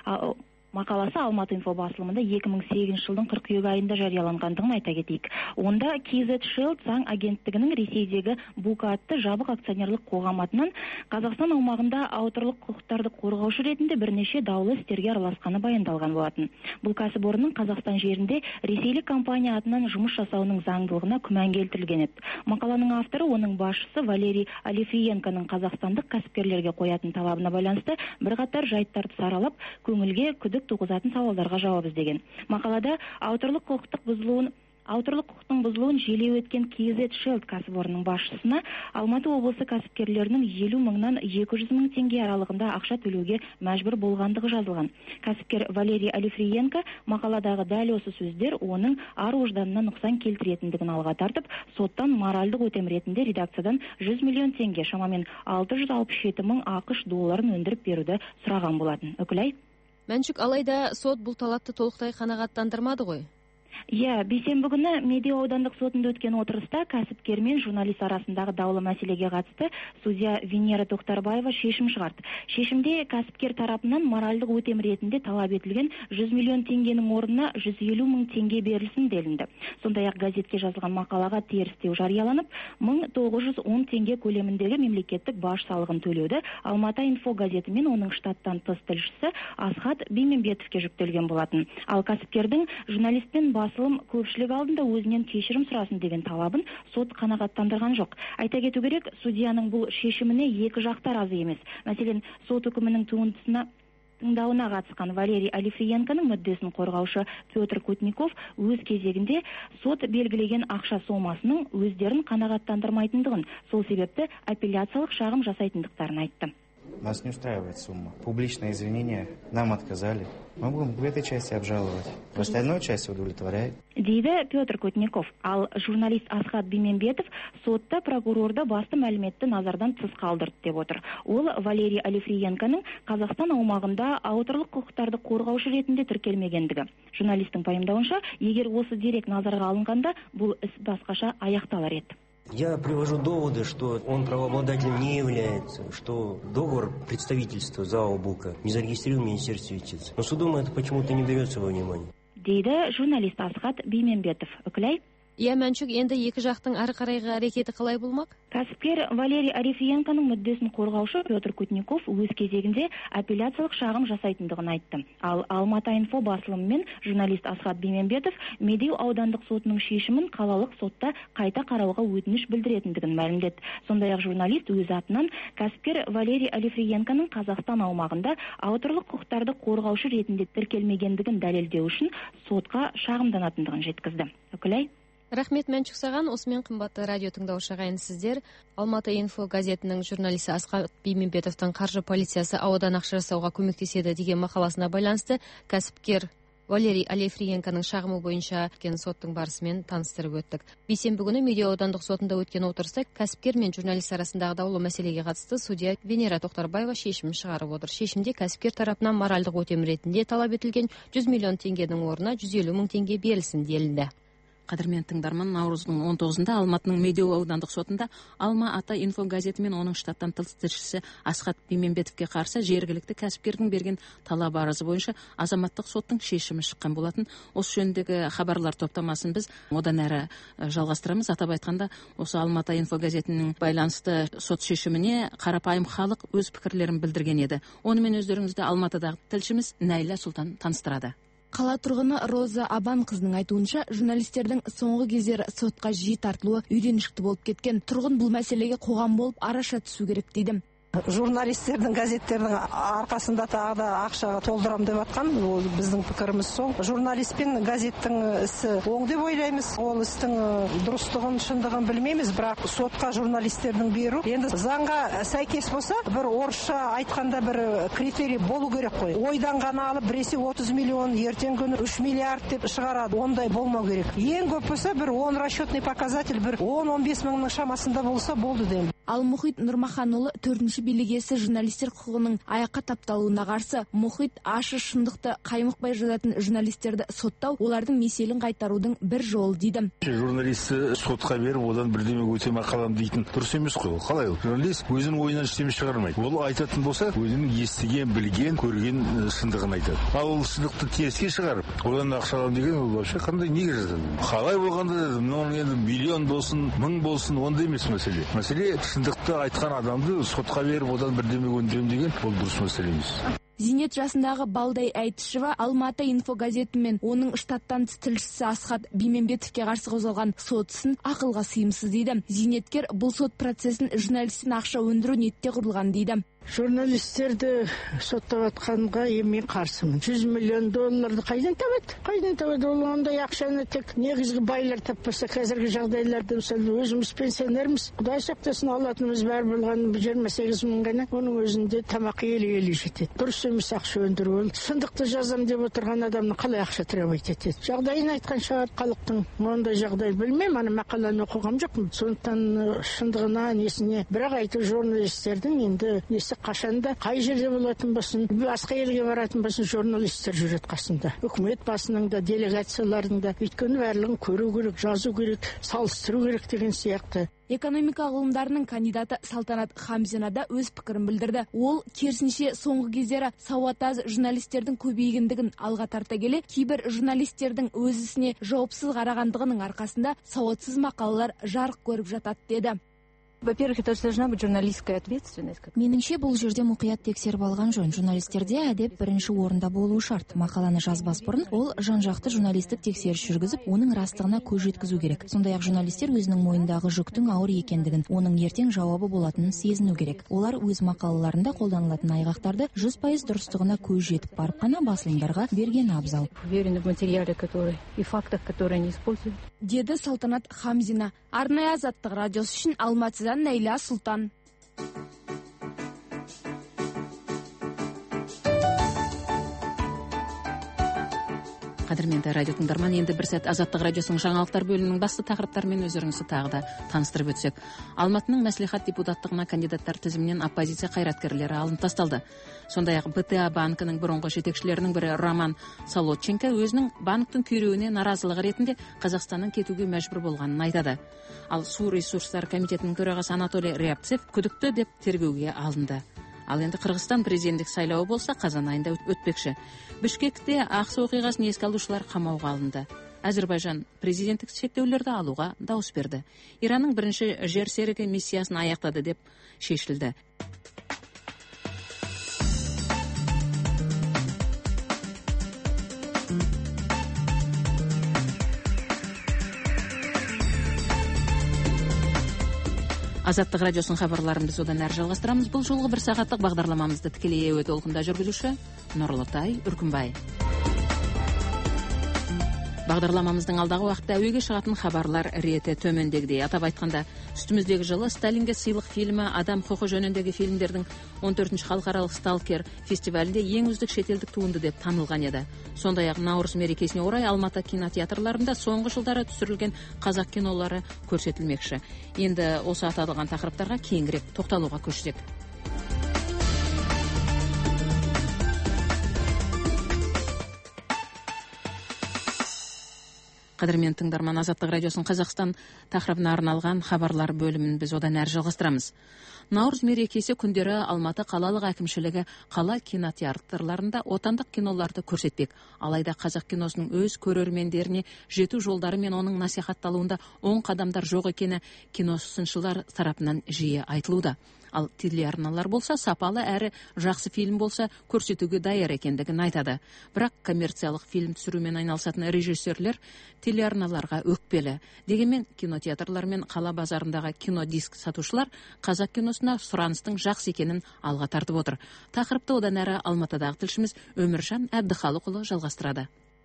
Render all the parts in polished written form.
мақаласы Алматы инфо басылымында 2008 жылдың қыркүйек айында жарияланғандығын айта кетейік. Онда KZ Shield заң агенттігінің Ресейдегі Бука атты жабық акционерлік қоғам атынан Қазақстан аумағында ауторлық құқықтарды қорғаушы ретінде бірнеше даулы істерге араласқаны баяндалған болатын. Бұл кәсіпорынның Қазақстан жерінде ресейлік компания атынан жұмыс жасауының заңдылығына күмән келтірілген еді. Мақаланың авторы, оның басшысы Валерий Алифиенконың қазақстандық кәсіпкерлерге қоятын талабына байланысты бірқатар жайттарды саралап, көңілге күдік туғызатын сауалдарға жауап іздеген. Мақалада ауторлық құқықтың бұзылуын желеу еткен KZ Shield кәсіпорынның басшысына Алматы облысы кәсіпкерлерінің 50 мыңнан 200 мың теңге аралығында ақша төлеуге мәжбүр болғандығы жазылған. Кәсіпкер Валерий Алифиенко мақаладағы дәл осы сөздер оның ар-ожданына нұқсан келтіретіндігін алға тартып, соттан моральдық өтем ретінде редакциядан 100 миллион теңге, шамамен 667 мың ақш долларын өндіріп беруді сұраған болатын. Өкілай? Мәншүк, алайда сот бұл талапты толықтай қанағаттандырмады ғой? Бейсенбі күні Медеу аудандық сотында өткен отырыста кәсіпкер мен журналист арасындағы даулы мәселеге қатысты судья Венера Тоқтарбаева шешім шығарды. Шешімде кәсіпкер тарапынан моральдық өтем ретінде талап етілген 100 миллион теңгенің орнына 150 мың теңге берілсін делінді. Сондай-ақ газетке жазылған мақалаға терістеу жарияланып, 1910 теңге көлеміндегі мемлекеттік баж салығын төлеуді Алматы инфо газеті мен оның штаттан тыс тілшісі Асхат Бимембетовке жүктелген болатын. Ал кәсіпкердің журналистпен басылым көпшілік алдында өзінен кешірім сұрасын деген талабын сот қанағаттандырған жоқ. Айта кету керек, судьяның бұл шешіміне екі жақтар разы емес. Мәселен, сот үкімінің тыңдауына қатысқан Валерий Алифиенконың мүддесін қорғаушы Петр Кутников өз кезегінде сот белгілеген ақша сомасының өздерін қанағаттандырмайтындығын, сол себепті апелляциялық шағым жасайтындықтарын айтты. Нас не устраивает сумма. Публичное извинение нам отказали. Мы будем в этой части обжаловать. В остальной части удовлетворяет. Дейді Петр Кутников. Ал журналист Асхат Бимембетов сотта прокурорда басты мәліметті назардан тыс қалдырды деп отыр. Ол Валерий Алифиенконың Қазақстан аумағында ауторлық құқықтарды қорғаушы ретінде тіркелмегендігі. Журналистің пайымдауынша, егер осы дерек назарға алынғанда, бұл іс басқаша аяқталар еді. Я привожу доводы, что он правообладателем не является, что договор представительства ЗАО «Бука» не зарегистрирован в Министерстве юстиции. Но судом это почему-то не берется во внимание. Дейді журналист Асхат Бимембетов. Өкілай? Мәншүк, енді екі жақтың ары қарайғы әрекеті қалай болмақ? Кәсіпкер Валерий Алифиенконың мүддесін қорғаушы Петр Кутников өз кезегінде апелляциялық шағым жасайтындығын айтты. Ал Алматы инфо басылымы мен журналист Асхат Бимембетов Медеу аудандық сотының шешімін қалалық сотта қайта қарауға өтініш білдіретіндігін мәлімдеді. Сондай-ақ журналист өз атынан кәсіпкер Валерий Алифиенконың Қазақстан аумағында ауторлық құқықтарды қорғаушы ретінде тіркелмегендігін дәлелдеу үшін сотқа шағымданатындығын жеткізді. Өкілай? Рахмет, Мәншүк, саған. Осымен қымбатты радио тыңдаушы ағайын, сіздер Алматы инфо газетінің журналисі Асхат Бимембетовтың қаржы полициясы аудан ақша жасауға көмектеседі деген мақаласына байланысты кәсіпкер Валерий Алифиенконың шағымы бойынша соттың барысымен таныстырып өттік. Бейсенбі күні Медеу аудандық сотында өткен отырыста кәсіпкер мен журналист арасындағы даулы мәселеге қатысты судья Венера Тоқтарбаева шешім шығарып отыр. Шешімде кәсіпкер тарапынан моральдық өтем ретінде талап етілген 100 миллион теңгенің орнына 150 мың теңге берілсін делінді. Қадірмен тыңдарман, наурыздың 19-ында Алматының Медеу аудандық сотында Алма ата инфо газеті мен оның штаттан тыс тілшісі Асхат Бимембетовке қарсы жергілікті кәсіпкердің берген талап арызы бойынша азаматтық соттың шешімі шыққан болатын. Осы жөніндегі хабарлар топтамасын біз одан әрі жалғастырамыз. Атап айтқанда, осы Алматы инфо газетінің байланысты сот шешіміне қарапайым халық өз пікірлерін білдірген еді. Онымен өздеріңізді Алматыдағы тілшіміз Найла Сұлтан таныстырады. Қала тұрғыны Роза Абан қызының айтуынша, журналистердің соңғы кездері сотқа жиі тартылуы үйренішікті болып кеткен. Тұрғын бұл мәселеге қоғам болып араша түсу керек дейді. Журналистердің, газеттердің арқасында тағы да ақшаға толдырам деп атқан, ол біздің пікіріміз сол. Журналист пен газеттің ісі оң деп ойлаймыз. Ол істің дұрыстығын, шындығын білмейміз, бірақ сотқа журналистердің беру. Енді заңға сәйкес болса, бір орысша айтқанда бір критерий болу керек қой. Ойдан ғана алып, біресе 30 миллион, ертең күні 3 миллиард деп шығарады. Ондай болмау керек. Ең көп болса, бір 10 расчетный показатель, бір 10-15 мыңның шамасында болса болды деймін. Ал Мұхит Нұрмаханұлы 4 жергілікті билік иесі журналистер құқығының аяққа тапталуына қарсы. Мұхит ашы шындықты қаймықпай жазатын журналистерді соттау олардың меселін қайтарудың бір жолы дейді. Журналисті сотқа беріп, одан бірдеме өте мақалам дейтін дұрыс емес қой. Қалай ол? Журналист өзінің ойынан ештеме шығармайды. Ол айтатын болса, өзінің естіген, білген, көрген шындығын айтады. Ал ол шындықты теріске шығарып, одан ақша алам деген ол вообще қандай неге жазады? Қалай болғанда мынау енді миллион болсын, 1000 болсын, онда емес мәселе. Мәселе шындықты айтқан адамды сотқа беріп, одан бірдеме өндірем деген ол дұрыс мәселе емес. Зейнет жасындағы Балдай Айтышева Алматы инфо газеті мен оның штаттан тыс тілшісі Асхат Бимембетовке қарсы қозғалған сот ісін ақылға сыйымсыз дейді. Зейнеткер бұл сот процесін журналистен ақша өндіру ниетте құрылған дейді. Журналистерді соттап атқанға мен қарсымын. 100 миллион долларды қайдан табады? Қайдан табады? Ол ондай ақшаны тек негізгі байлар таппаса, қазіргі жағдайларда мысалы өзіміз пенсионерміз, Құдай сақтасын, алатынымыз бәрі болған 28 мың ғана. Оның өзінде тамақ еле жетеді. Дұрыс емес ақша өндіру. Ол шындықты жазам деп отырған адамның қалай ақша тіреп етеді? Жағдайын айтқан шығар халықтың. Ондай жағдай білмеймін, ана мақаланы оқыған жоқпын. Сондықтан шындығына несіне, бірақ айту журналистердің енді несі қашанда қай жерде болатын болсын, басқа елге баратын болсын, журналистер жүреді қасында. Үкімет басының да, делегациялардың да, өйткені барлығын көру керек, жазу керек, салыстыру керек деген сияқты. Экономика ғылымдарының кандидаты Салтанат Хамзина да өз пікірін білдірді. Ол керісінше соңғы кездері сауатаз журналистердің көбейгендігін алға тарта келе, кейбір журналистердің өз ісіне жауапсыз қарағандығының арқасында сауатсыз мақалалар жарық көріп жатады деді. Во-первых, это должна быть журналистская ответственность. Меніңше бұл жерде мұқият тексеріп алған жөн. Журналистерде әдеп бірінші орында болуы шарт. Мақаланы жазбас бұрын ол жан-жақты журналистік тексеріс жүргізіп, оның растығына көз жеткізу керек. Сондай-ақ журналистер өзінің мойнындағы жүктің ауыр екендігін, оның ертең жауабы болатынын сезіну керек. Олар өз мақалаларында қолданылатын айғақтарды 100% дұрыстығына көз жетіп барып қана басылымдарға берген абзал. Уверены в материале, и фактах, которые они используют. Деді Салтанат Хамзина. Арнайы Азаттық радиосы үшін Алматыдан Нәйла Сұлтан. Қадірменді радио тыңдарман, енді бір сәт Азаттық радиосының жаңалықтар бөлімінің басты тақырыптарымен өздеріңізді тағы да таныстырып өтсек. Алматының мәслихат депутаттығына кандидаттар тізімінен оппозиция қайраткерлері алынып тасталды. Сондай-ақ БТА банкінің бұрынғы жетекшілерінің бірі Роман Солодченко өзінің банктың күйреуіне наразылығы ретінде Қазақстаннан кетуге мәжбүр болғанын айтады. Ал су ресурстары комитетінің төрағасы Анатолий Рябцев күдікті деп тергеуге алынды. Ал енді Қырғызстан президенттік сайлауы болса қазан айында өтпекші. Бішкекте Ақсу оқиғасын еске алушылар қамауға алынды. Әзербайжан президенттік шектеулерді алуға дауыс берді. Иранның бірінші жер серігі миссиясын аяқтады деп шешілді. Азаттық радиосының хабарларын біз одан әрі жалғастырамыз. Бұл жолғы бір сағаттық бағдарламамызды тікелей әуе толқында жүргізуші Нұрлытай Үркімбай. Бағдарламамыздың алдағы уақытта әуеге шығатын хабарлар реті төмендегідей. Атап айтқанда, үстіміздегі жылы Сталинге сыйлық фильмі адам құқы жөніндегі фильмдердің 14-ші халықаралық сталкер фестивалінде ең үздік шетелдік туынды деп танылған еді. Сондай-ақ Наурыз мерекесіне орай Алматы кинотеатрларында соңғы жылдары түсірілген қазақ кинолары көрсетілмекші. Енді осы аталған тақырыптарға кеңірек тоқталуға көшсек. Қадірмен тыңдарман, Азаттық радиосын Қазақстан тақырыбына арналған хабарлар бөлімін біз одан әрі жалғастырамыз. Наурыз мерекесі күндері Алматы қалалық әкімшілігі қала кинотеатрларында отандық киноларды көрсетпек. Алайда қазақ киносының өз көрермендеріне жету жолдары мен оның насихатталуында оң қадамдар жоқ екені киносыншылар тарапынан жиі айтылуда. Ал телеарналар болса, сапалы әрі жақсы фильм болса, көрсетуге даяр екендігін айтады. Бірақ коммерциялық фильм түсірумен айналысатын режиссерлер телеарналарға өкпелі. Дегенмен кинотеатрлар мен қала базарындағы кинодиск сатушылар қазақ киносына сұраныстың жақсы екенін алға тартып отыр. Тақырыпты одан әрі Алматыдағы тілшіміз Өміржан Әбдіхалықұлы жалғастырады.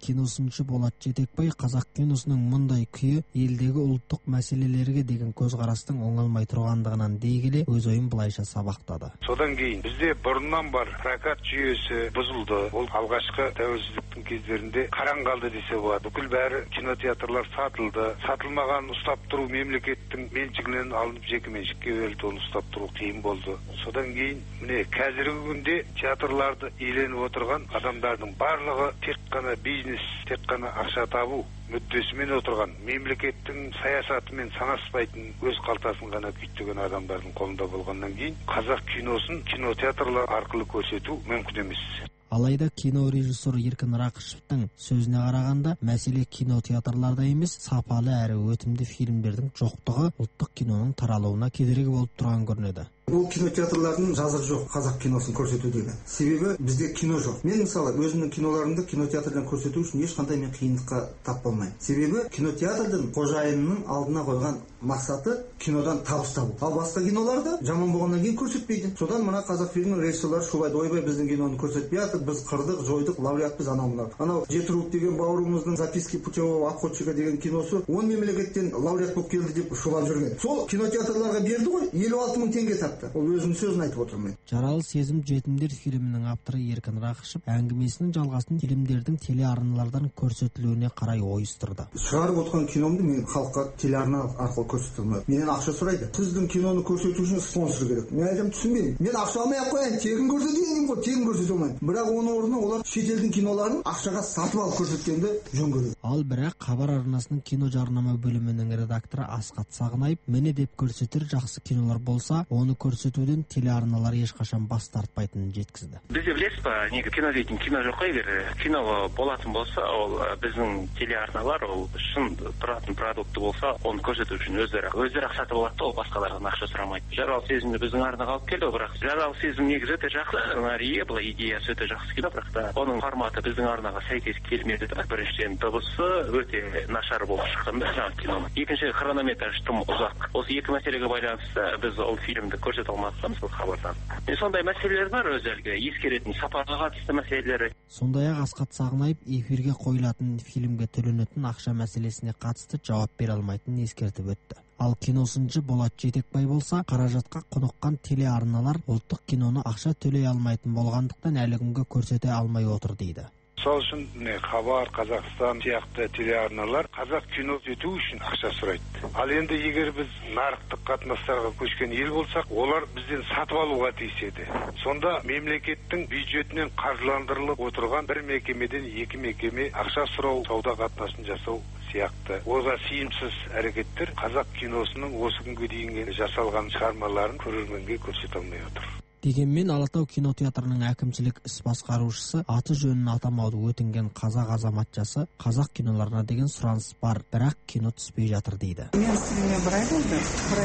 киносынчы Болат Жетекбай қазақ киносының мындай күйі елдегі ұлттық мәселелерге деген көзқарастың оңалмай тұрғандығынан дей келе өз ойын былайша сабақтады. Содан кейін бізде бұрыннан бар прокат жүйесі бұзылды. Ол алғашқы тәуелсіздіктің кездерінде қараң қалды десе болады. Бүкіл бәрі кинотеатрлар сатылды. Сатылмаған ұстап тұру мемлекеттің меншігінен алынып жекеменшікке берілді. Оны ұстап тұру қиын болды. Содан кейін міне қазіргі күнде театрларды иеленіп отырған адамдардың барлығы тек қана бизнес, тек қана ақша табу мүддесімен отырған, мемлекеттің саясатымен санаспайтын, өз қалтасын ғана күйттеген адамдардың қолында болғаннан кейін қазақ киносын кинотеатрлар арқылы көрсету мүмкін емес. Алайда кино режиссері Еркін Рақышевтың сөзіне қарағанда, мәселе кинотеатрларда емес, сапалы әрі өтімді фильмдердің жоқтығы ұлттық киноның таралуына кедергі болып тұрған көрінеді. Ол кинотеатрлардың жазығы жоқ қазақ киносын көрсетудегі. Себебі бізде кино жоқ. Мен мысалы өзімнің киноларымды кинотеатрдан көрсету үшін ешқандай мен қиындыққа тап болмаймын. Себебі кинотеатрдың қожайынының алдына қойған мақсаты кинодан табыс табу. Ал басқа киноларды жаман болғаннан кейін көрсетпейді. Содан мына Қазақфильмнің режиссерлары шулайды, ойбай біздің киноны көрсетпей жатыр, біз қырдық, жойдық, лауреатпыз анау мынау. Анау Жетірук деген бауырымыздың Записки путевого обходчика деген киносы 10 мемлекеттен лауреат болып келді деп шулап жүрген. Сол кинотеатрларға берді ғой, 56 мың теңге тапты. Ол өзінің сөзін айтып отырмын. Жаралы сезім жетімдер фильмінің авторы Еркін Рақышев әңгімесінің жалғасын фильмдердің телеарналардан көрсетілуіне қарай ойыстырды. Шығарып отырған киномды мен халыққа телеарна арқылы көрсетемін. Менен ақша сұрайды. Сіздің киноны көрсету үшін спонсор керек. Мен айтам, түсінбеймін. Мен ақша алмай ақ қояйын, тегін көрсетейін ғой, тегін көрсете алмаймын. Бірақ оның орнына олар шетелдің киноларын ақшаға сатып алып көрсеткенді жөн көреді. Ал бірақ хабар арнасының кино жарнама бөлімінің редакторы Асқат Сағынайып, міне деп көрсетер жақсы кинолар болса, оны көрсетуден телеарналар ешқашан бас тартпайтынын жеткізді. Бізде білесіз ба, неге кино дейтін кино жоқ қой, егер кино болатын болса, ол біздің телеарналар ол шын тұратын продукты болса, оны көрсету үшін өздері сатып алады, ол басқалардан ақша сұрамайды. Жаралы сезімді біздің арнаға алып келді, бірақ жаралы сезім негізі өте жақсы, сценарийі, бұл идеясы өте жақсы кино, бірақ та оның форматы біздің арнаға сәйкес келмеді. Біріншіден дыбысы өте нашар болып шыққан жаңағы киноның. Екінші, хронометраж тым ұзақ. Осы екі мәселеге байланысты біз ол фильмді көрсете алмадық, сол хабардан. Сондай мәселелер бар, өзелге ескеретін сапаға қатысты мәселелер. Сондай-ақ Асқат Сағынайып эфирге қойылатын фильмге төленетін ақша мәселесіне қатысты жауап бере алмайтынын ескертіп өтті. Ал киносыншы Болат Жетекбай болса, қаражатқа құныққан телеарналар ұлттық киноны ақша төлей алмайтын болғандықтан әлі күнге көрсете алмай отыр дейді. Сол үшін Хабар, Қазақстан сияқты телеарналар қазақ кино ету үшін ақша сұрайды. Ал енді егер біз нарықтық қатынастарға көшкен ел болсақ, олар бізден сатып алуға тиіс еді. Сонда мемлекеттің бюджетінен қаржыландырылып отырған бір мекемеден екі мекеме ақша сұрау, сауда қатынасын жасау сияқты ойға сыйымсыз әрекеттер қазақ киносының осы күнге дейін жасалған шығармаларын көрерменге көрсете алмай отыр. Дегенмен Алатау кинотеатрының әкімшілік іс басқарушысы аты жөнін атамауды өтінген қазақ азаматшасы қазақ киноларына деген сұраныс бар, бірақ кино түспей жатыр дейді. Мен сізге бір ай болды,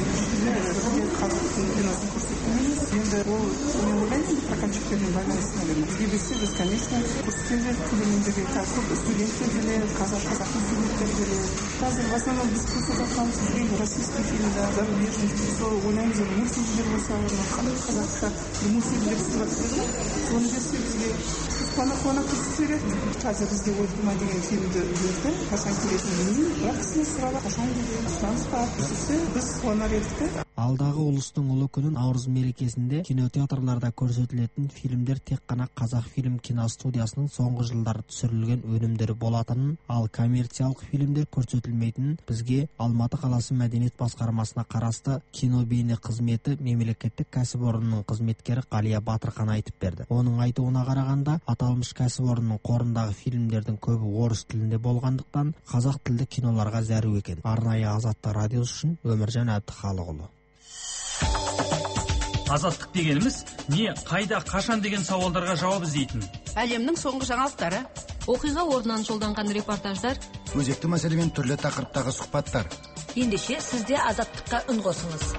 қазақ киносын көрсетеміз. Енді ол мен ойлаймын, прокатчиктермен байланысты, наверное. Біз, конечно, көрсетеміз, көрермендерге көп студенттер келеді, қазақтың студенттері келеді. Қазір в основном біз көрсетіп жатқанымыз российский фильмдар, зарубежный фильм. Сол ойлаймыз, мультфильмдер болса, қазақша мультфильмдер түсіріп, соны берсе бізге қуана көрсетер еді. Қазір бізде ойдырма деген фильмді берді, қашан келетінін білмеймін, бірақ кісіні сұрады, қашан келетінін сұраныс бар, көрсетсе біз қуанар едік. Алдағы ұлыстың ұлы күнін Наурыз мерекесінде кинотеатрларда көрсетілетін фильмдер тек қана Қазақфильм киностудиясының соңғы жылдары түсірілген өнімдері болатынын, ал коммерциялық фильмдер көрсетілмейтінін бізге Алматы қаласы мәдениет басқармасына қарасты кино бейне қызметі мемлекеттік кәсіпорынның қызметкері Ғалия Батырхан айтып берді. Оның айтуына қарағанда, аталмыш кәсіпорынның қорындағы фильмдердің көбі орыс тілінде болғандықтан, қазақ тілді киноларға зәру екен. Арнайы Азаттық радиосы үшін Өміржан Әбдіхалықұлы. Азаттық дегеніміз не, қайда, қашан деген сауалдарға жауап іздейтін. Әлемнің соңғы жаңалықтары, оқиға орнынан жолданған репортаждар, өзекті мәселемен түрлі тақырыптағы сұхбаттар. Ендеше сізде Азаттыққа үн қосыңыз.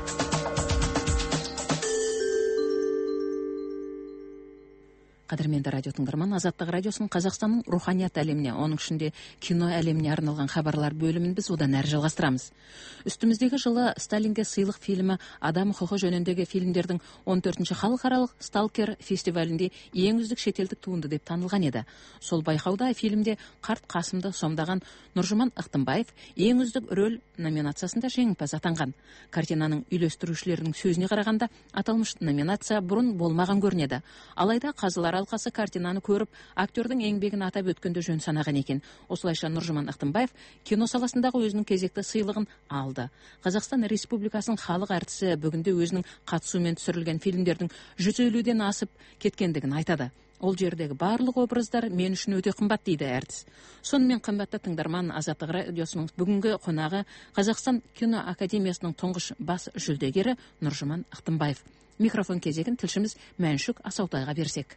Қадірменді радио тыңдарман, Азаттық радиосының Қазақстанның руханият әлеміне, оның ішінде кино әлеміне арналған хабарлар бөлімін біз одан әрі жалғастырамыз. Үстіміздегі жылы Сталинге сыйлық фильмі адам құқы жөніндегі фильмдердің 14-ші халықаралық Сталкер фестивалінде ең үздік шетелдік туынды деп танылған еді. Сол байқауда фильмде қарт Қасымды сомдаған Нұржұман Ықтымбаев ең үздік рөл номинациясында жеңімпаз атанған. Картинаның үйлестірушілерінің сөзіне қарағанда, аталмыш номинация бұрын болмаған көрінеді. Алайда қазылар алқасы картинаны көріп, актердің еңбегін атап өткенде жөн санаған екен. Осылайша Нұржұман Ықтымбаев кино саласындағы өзінің кезекті сыйлығын алды. Қазақстан Республикасының халық әртісі бүгінде өзінің қатысуымен түсірілген фильмдердің 150-ден асып кеткендігін айтады. Ол жердегі барлық образдар мен үшін өте қымбат дейді әртіс. Сонымен қымбатты тыңдарман, Азаттық радиосының бүгінгі қонағы Қазақстан кино академиясының тұңғыш бас жүлдегері Нұржұман Ықтымбаев. Микрофон кезегін тілшіміз Мәншүк Асаутайға берсек.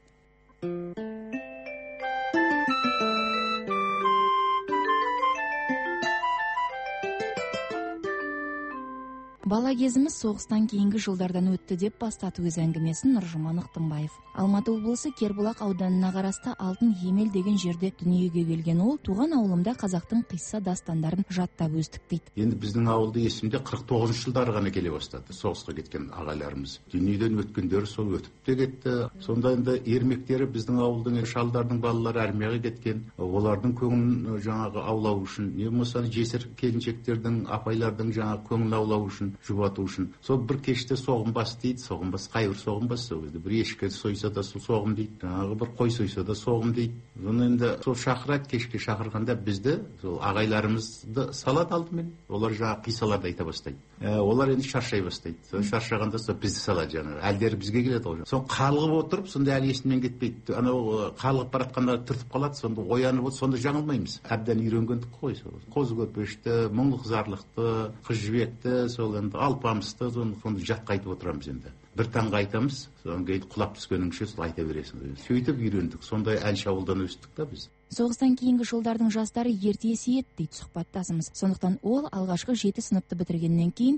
Бала кезіміз соғыстан кейінгі жылдардан өтті деп бастады өз әңгімесін Нұржұман Ықтымбаев. Алматы облысы Кербұлақ ауданына қарасты Алтын Емел деген жерде дүниеге келген ол, туған ауылымда қазақтың қисса дастандарын жаттап өстік дейді. Енді біздің ауылды есімде 49 жылдары ғана келе бастады. Соғысқа кеткен ағайларымыз. Дүниеден өткендері сол өтіп те кетті. Сонда енді ермектері біздің ауылдың шалдардың балалары армияға кеткен. Олардың көңілін жаңағы аулау үшін, не болмаса жесір келіншектердің, апайлардың жаңағы көңілін аулау үшін, жұбату үшін. Сол бір кеште соғымбас дейді, соғымбас, қайыр соғымбас сол кезде. Bir ешкі сойса да сол соғым дейді, жаңағы бір қой сойса да соғым дейді. Оны енді сол шақырады, кешке шақырғанда бізді, сол ағайларымызды салады алдымен. Олар жаңағы қисаларды айта бастайды. Олар енді шаршай бастайды. Шаршағанда сол бізді салады жаңағы. Әлдері бізге келеді ол. Сол қалғып отырып, сонда әлі есімнен кетпейді. Анау қалғып баратқанда түртіп қалады, сонда оянып отыр, сонда жаңылмаймыз. Әбден үйренгендік қой сол. Қозы көрпешті, мұңлық зарлықты, қыз жібекті, сол енді алпамысты, соны жатқа айтып отырамыз енді. Bir tanga айтамыз, содан кейін құлап түскеніңше сол айта бересің. Сөйтіп үйрендік. Сондай әнші ауылдан өстік та біз. Соғыстан кейінгі жылдардың жастары ерте есейеді дейді сұхбаттасымыз. Сондықтан ол алғашқы 7 сыныпты бітіргеннен кейін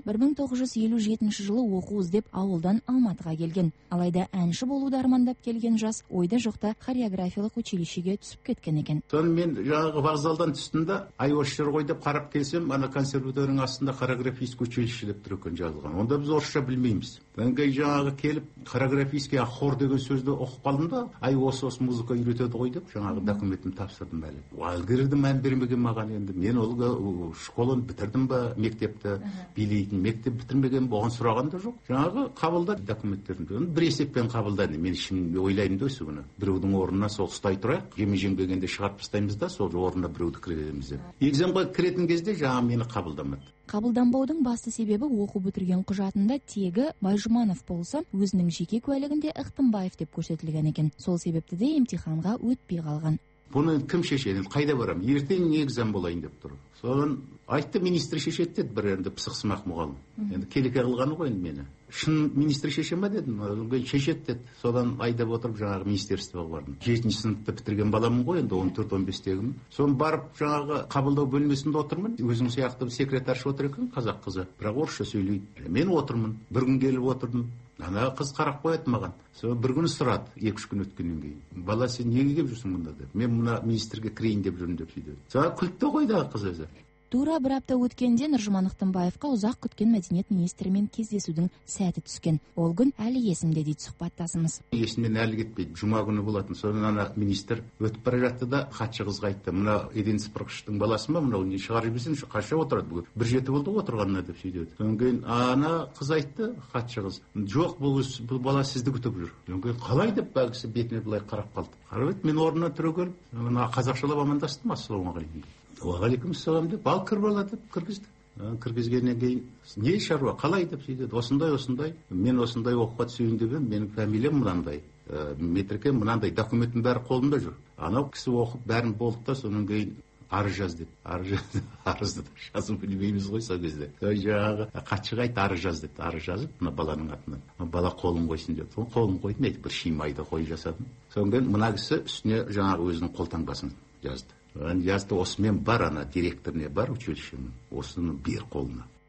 1957 жылы оқу іздеп ауылдан Алматыға келген. Алайда әнші болуды армандап келген жас ойда жоқта хореографиялық училищеге түсіп кеткен екен. Соны мен жаңағы вокзалдан түстім де, айошшыр ғой деп қарап келсем, ана консерваторияның астында хореографический училище деп тұр екен жазылған. Онда біз орысша білмейміз. Одан жаңағы келіп хореографический хор деген сөзді оқып қалдым да, ай осы музыка үйретеді ғой деп жаңағы документімді тапсырдым әлі. Алгерді мән бермеген маған енді. Мен ол школаны бітірдім ба, мектепті билейтін мектеп бітірмеген, оған сұраған да жоқ. Жаңағы қабылдады документтерін. Бір есеппен қабылдады. Мен ішім ойлаймын да осы күні. Біреудің орнына сол ұстай тұрайық, жемегенде шығарып тастаймыз да, сол орнына біреуді кіреміз деп. Экзаменға кіретін кезде жаңағы мені қабылдамады. Қабылданбаудың басты себебі оқу бітірген құжатында тегі Байжұманов болса, өзінің жеке куәлігінде Ықтымбаев деп көрсетілген екен. Сол себепті де емтиханға өтпей қалған. Бұны кім шешеді? Қайда барам? Ертең не экзамен болайын деп тұр. Содан айтты, министр шешеді деді, бір енді пысықсымақ мұғалім. Енді келеке қылғаны ғой енді мені. Шын министр шеше ма дедім, шешеді деді. Содан айдап отырып жаңағы министерствоға бардым. 7-ші сыныпты бітірген баламын ғой, енді 14-15-тегімін. Соны барып жаңағы қабылдау бөлмесінде отырмын. Өзің сияқты секретаршы отыр екен, қазақ қызы. Бірақ орысша сөйлейді. Мен отырмын. Bir gün келіп отырдым. Ана қыз қарап қояды маған. Сол бір күн сұрады, 2-3 күн өткеннен кейін. Бала, сен неге келіп жүрсің мұнда деп. Мен мына министрге кірейін деп жүрмін деп сөйдеді. Сол күліп қойды қыз өзі. Тура бір апта өткенде Нұржұман Ықтымбаевқа ұзақ күткен мәдениет министрімен кездесудің сәті түскен. Ол күн әлі есімде дейді сұхбаттасымыз. Есімнен әлі кетпейді. Жұма күні болатын. Содан ана министр өтіп бара жатты да хатшы қызға айтты. Мына еден сыпырғыштың баласы ма? Мынау не шығарып жіберсең, қашан отырады бүгін? Бір жеті болды отырғанына деп сөйдеді. Содан кейін ана қыз айтты, хатшы қыз. Жоқ, бұл бала сізді күтіп жүр. Содан кейін қалай деп бәлкісі бетіне былай қарап қалды. Қарап мен орнынан түрегеліп, мына қазақшалап амандастым, ассалаумағалейкум. Уағалейкумассалам деп, ал кір бала деп кіргізді. Кіргізгеннен кейін не шаруа, қалай деп сөйдеді. Осындай. Мен осындай оқуға түсейін деп едім, менің фамилиям мынандай. Метрке мынандай документім бәрі қолымда жүр. Анау кісі оқып бәрін болдық та, содан кейін арыз жаз деді. Арызды да жазып білмейміз ғой сол кезде. Жаңағы хатшыға айтты, арыз жаз деді. Арыз жазып, мына баланың атынан. Бала қолын қойсын деді. Қолын қойдым, айтып бір шимайды қой жасадым. Содан кейін мына кісі үстіне жаңағы өзінің қолтаңбасын жазды. Жазды, осымен бар ана директоріне бар училищенің, осыны бер қолына.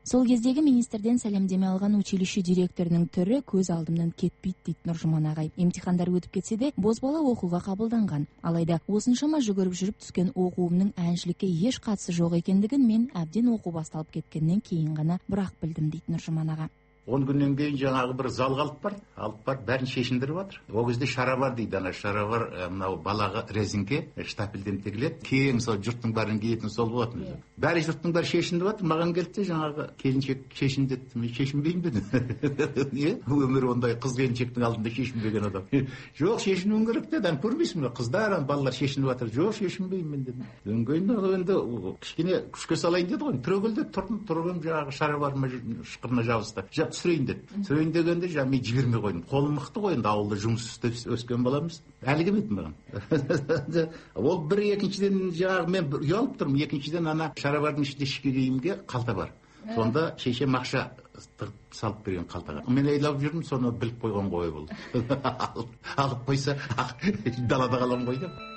Сол кездегі министрден сәлемдеме алған училище директорының түрі көз алдымнан кетпейді дейді Нұржуман ағай. Емтихандар өтіп кетсе де бозбала оқуға қабылданған. Алайда осыншама жүгіріп жүріп түскен оқуымның әншілікке еш қатысы жоқ екендігін мен әбден оқу басталып кеткеннен кейін ғана бірақ білдім дейді Нұржуман аға. 10 күннен кейін жаңағы бір залға алып бар, бәрін шешіндіріп жатыр. Ол кезде шаровар дейді, ана шаровар мынау балағы резинке, штапельден тігіледі. Кең сол жұрттың бәрін киетін сол болатын. Бәрі жұрттың бәрі шешіндіріп жатыр. Маған келді жаңағы келіншек шешінді деді. Мен шешінбеймін деді. Өмір ондай қыз келіншектің алдында шешінбеген адам. Жоқ, шешінуің керек деді. Көрмейсің бе? Қыздар, балалар шешініп жатыр. Жоқ, шешінбеймін дедім. Енді кішкене күшке салайын деді ғой. Түрегелді тұрдым жаңағы шароварыма шықырына жабысты. Сөйін дегенде мен жібермей қойдым. Қолым мықты ғой, енді ауылда жұмыс істеп өскен баламыз. Әлі келмеді маған. Ол бір екіншіден жаңағы мен ұялып тұрмын. Екіншіден ана шаровардың ішінде ішкі киімге қалта бар. Сонда шешем ақша салып берген қалтаға. Мен ойлап жүрдім, соны біліп қойған ғой бұл. Алып қойса далада қалам ғой деп.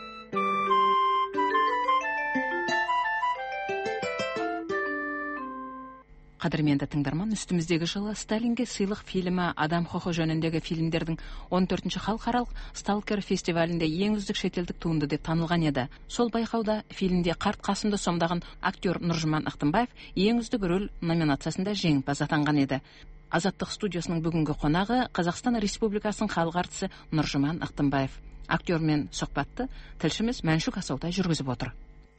Қадірменді тыңдарман, үстіміздегі жылы Сталинге сыйлық фильмі адам құқы жөніндегі фильмдердің 14-ші халықаралық Сталкер фестивалінде ең үздік шетелдік туынды деп танылған еді. Сол байқауда фильмде қарт Қасымды сомдаған актер Нұржуман Ақтымбаев ең үздік рөл номинациясында жеңімпаз атанған еді. Азаттық студиясының бүгінгі қонағы Қазақстан Республикасының халық әртісі Нұржуман Ақтымбаев. Актермен сұхбатты тілшіміз Мәншүк Асаутай жүргізіп отыр.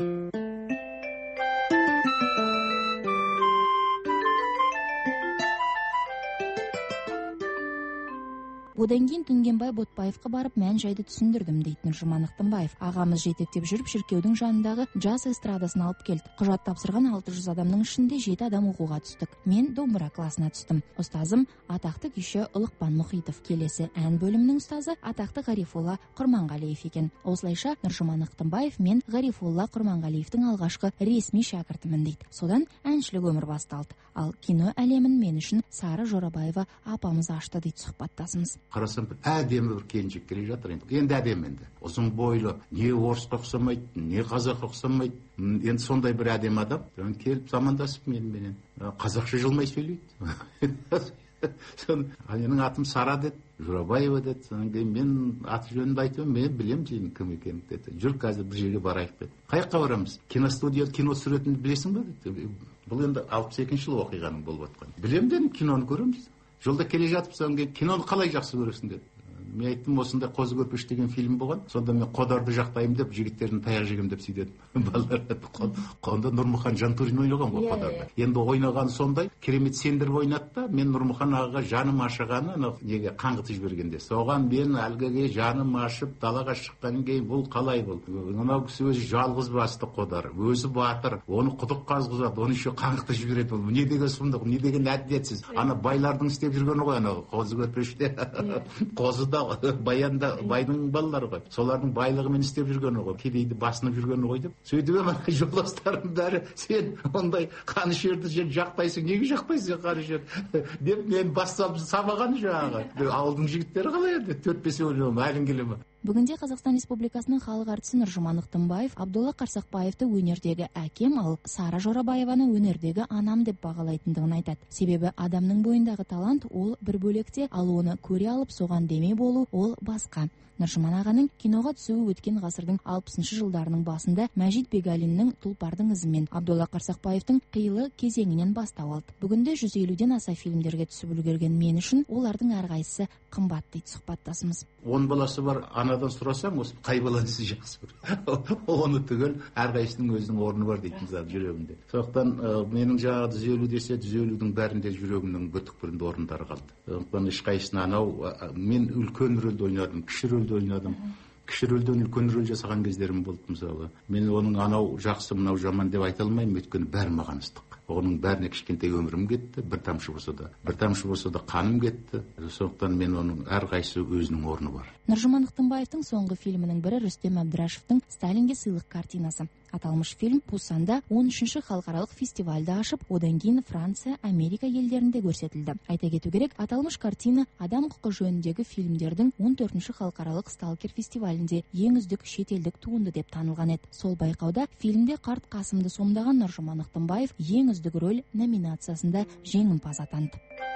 Одан кейін Түнгенбай Ботпаевқа барып мән жайды түсіндірдім дейді Нұржуман Ақтымбаев. Ағамыз жетектеп жүріп шіркеудің жанындағы жас эстрадасын алып келді. Құжат тапсырған 600 адамның ішінде 7 адам оқуға түстік. Мен домбыра класына түстім. Ұстазым атақты күйші Ұлықпан Мұхитов, келесі ән бөлімінің ұстазы атақты Ғарифолла Құрманғалиев екен. Осылайша Нұржуман Ақтымбаев мен Ғарифолла Құрманғалиевтің алғашқы ресми шәкіртімін дейді. Содан әншілік өмір басталды. Ал кино әлемін мен үшін Сара Жорабаева апамыз ашты дейді сұхбаттасымыз. Қарасам әдемі бір келіншек келе жатыр. Енді әдемі енді. Ұзын бойлы, не орысқа ұқсамайды, не қазаққа ұқсамайды. Енді сондай бір әдемі адам. Келіп замандасып меніменен. Қазақша жылмай сөйлейді. Менің атым Сара деді, Жорабаева деді. Содан кейін мен аты жөнімді айтып, мен білем сенің кім екенін деді. Жүр қазір бір жерге барайық деді. Қаяққа барамыз? Киностудия, кино түсіретінді білесің бе деді. Бұл енді 62-ші жыл оқиғаның болып жатқан. Білем дедім, киноны көреміз. Жолда келе жатып, содан кейін киноны қалай жақсы көресің деді. Мен айттым, осындай Қозы көрпеш деген фильм болған. Сонда мен Қодарды жақтаймын деп, жігіттердің таяқ жегем деп сөйдедім. Балалар қонда Нұрмұхан Жантурин ойнаған ғой Қодарды. Енді ойнаған сондай керемет сендіріп ойнады да, мен Нұрмұхан ағаға жаным ашығаны неге қаңғытып жібергенде. Соған мен әлгіге жаным ашып далаға шыққаннан кейін бұл қалай бұл? Мынау кісі өзі жалғыз басты Қодар, өзі батыр, оны құдық қазғызады, оны еще қаңғытып жібереді. Бұл не деген сұмдық, не деген әділетсіз. Ана байлардың істеп жүргені ғой ана Қозы көрпеште. Қозыда баянда байдың балалары ғой. Солардың байлығымен істеп жүргені ғой. Кедейді басынып жүргені ғой деп. Сөйтіп ана жолдастарым бәрі сен ондай қанішерді сен жақтайсың, неге жақтайсың қанішерді деп мен бастап сабаған жаңағы. Ауылдың жігіттері қалай еді? 4-5 әлің келе ме? Бүгінде Қазақстан Республикасының халық әртісі Нұржуман Ақтымбаев Абдолла Қарсақбаевты өнердегі әкем, ал Сара Жорабаеваны өнердегі анам деп бағалайтындығын айтады. Себебі адамның бойындағы талант ол бір бөлекте, ал оны көре алып соған деме болу ол басқа. Нұржуман ағаның киноға түсуі өткен ғасырдың 60-шы жылдарының басында Мәжит Бегалиннің Тұлпардың ізімен, Абдолла Қарсақбаевтың Қилы кезеңінен бастау алды. Бүгінде 150-ден аса фильмдерге түсіп үлгерген мен үшін олардың әрқайсысы қымбат дейді сұхбаттасымыз. 10 баласы бар анадан сұрасам, осы қай баланы сіз жақсы көресіз? Оны түгел әрқайсының өзінің орны бар дейтін жүрегімде. Сондықтан менің жаңағы 150 десе 150-дің бәрінде жүрегімнің бүкпірінде орындары қалды. Сондықтан ешқайсысына анау мен үлкен рөлді ойнадым, кіші рөлді ойнадым. Кіші рөлден үлкен рөл жасаған кездерім болды мысалы. Мен оның анау жақсы, мынау жаман деп айта алмаймын, өйткені бәрі маған ыстық. Оның бәріне кішкентай өмірім кетті, бір тамшы болса да қаным кетті. Сондықтан мен оның әрқайсысы өзінің орны бар. Нұржуман Ақтымбаевтың соңғы фильмінің бірі Рүстем Әбдірашевтың Сталинге сыйлық картинасы. Аталмыш фильм Пусанда 13-ші халықаралық фестивальді ашып, одан кейін Франция, Америка елдерінде көрсетілді. Айта кету керек, аталмыш картина адам құқы жөніндегі фильмдердің 14-ші халықаралық Сталкер фестивалінде ең үздік шетелдік туынды деп танылған еді. Сол байқауда фильмде қарт Қасымды сомдаған Нұржаман Ықтымбаев ең үздік рөл номинациясында жеңімпаз атанды.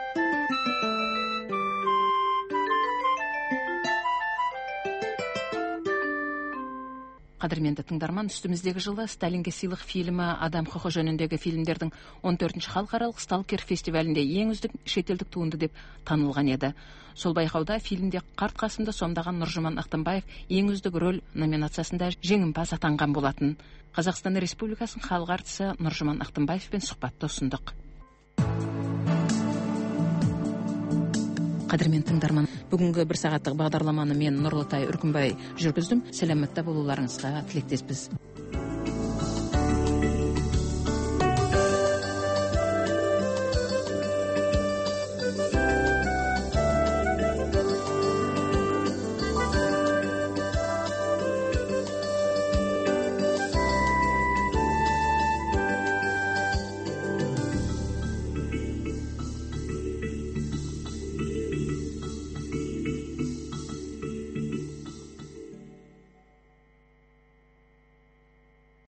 Қадірменді тыңдарман, үстіміздегі жылы Сталинге сыйлық фильмі адам құқы жөніндегі фильмдердің 14-ші халықаралық Сталкер фестивалінде ең үздік шетелдік туынды деп танылған еді. Сол байқауда фильмде қарт Қасымды сомдаған Нұржаман Ықтымбаев ең үздік рөл номинациясында жеңімпаз атанған болатын. Қазақстан Республикасының халық әртісі Нұржаман Ықтымбаевпен сұхбатты ұсындық. Қадірмен тыңдарман, бүгінгі бір сағаттық бағдарламаны мен Нұрлытай Үркімбай жүргіздім. Сәлеметті болуларыңызға тілектеспіз.